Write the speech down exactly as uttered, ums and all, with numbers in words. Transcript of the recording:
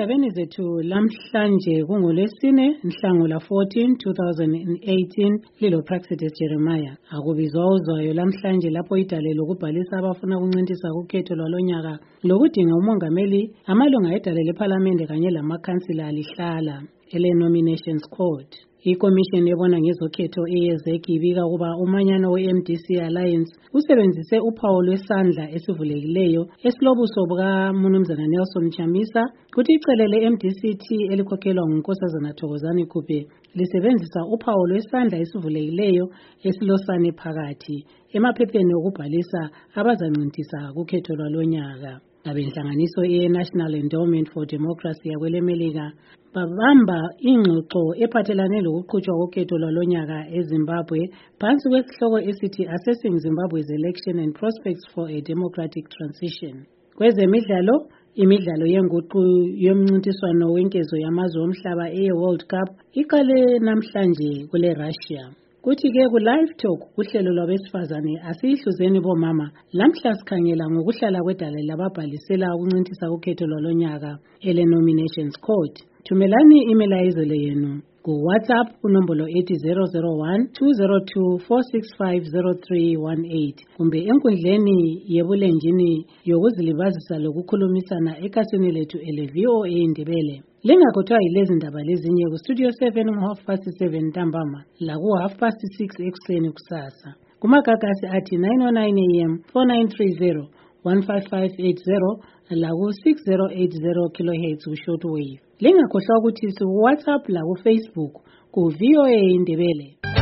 Ezindabeni zethu lamhlanje kungolwesine Nhlangula fourteen two thousand eighteen lilo Praxedes Jeremiah. Akubizwa uzwayo lamhlanje lapho idale lokubhalisa abafuna ukuncintisa kukhetho lwalonyaka lokudinga umongameli amalunga edale leParliament kanye lamakhansila alihlala ele Nominations Court. ICommission ebona ngezokhetho eyezeki ibika kuba umanyano we-M D C Alliance usebenzise uphawu lwesandla esivulekileyo esilobuso bukaMnumzana Nelson Chamisa kuthi icele le-M D C T elikhokhelwa nguNkosazana Thokozani Kupe lisebenzisa uphawu lwesandla esivulekileyo esilosane phakathi emaphepheni okubhalisa abazancintisa kukhetho lwalonyaka. Abenhlanganiso ye-National Endowment for Democracy yakwelemelika babamba ingxoxo ephathelane lokuqhutshwa kokhetho lwalonyaka eZimbabwe phansi kwesihloko esithi Assessing Zimbabwe's Election and Prospects for a Democratic Transition. Kwezemidlalo, imidlalo yenguqu yomncintiswano wenkezo yamazwe omhlaba eye-World Cup iqale namhlanje kule Russia. Kuthi-ke ku-Live Talk uhlelo lwabesifazane asiyihluzeni bomama lamhla sikhangela ngokuhlala kwedala lababhalisela ukuncintisa ukhetho lwalonyaka ele Nominations Court. Thumelani imelayizo yenu ku-WhatsApp kunombolo ethi zero zero one two zero two four six five zero three one eight kumbe enkundleni yebulenjini yokuzilibazisa lokukhulumisana ekhasini lethu ele V O A Indebele. Lingakhohlwa yilezi ndaba lezinye ku Studio seven half past seven ntambama la ku half past six ekuseni kusasa. Kumagagasi athi nine oh nine A M four nine three zero one five five eight zero la ku six zero eight zero kilohertz ku shortwave. Lingakhohlwa ukuthi si WhatsApp la ku Facebook ku V O A Indebele.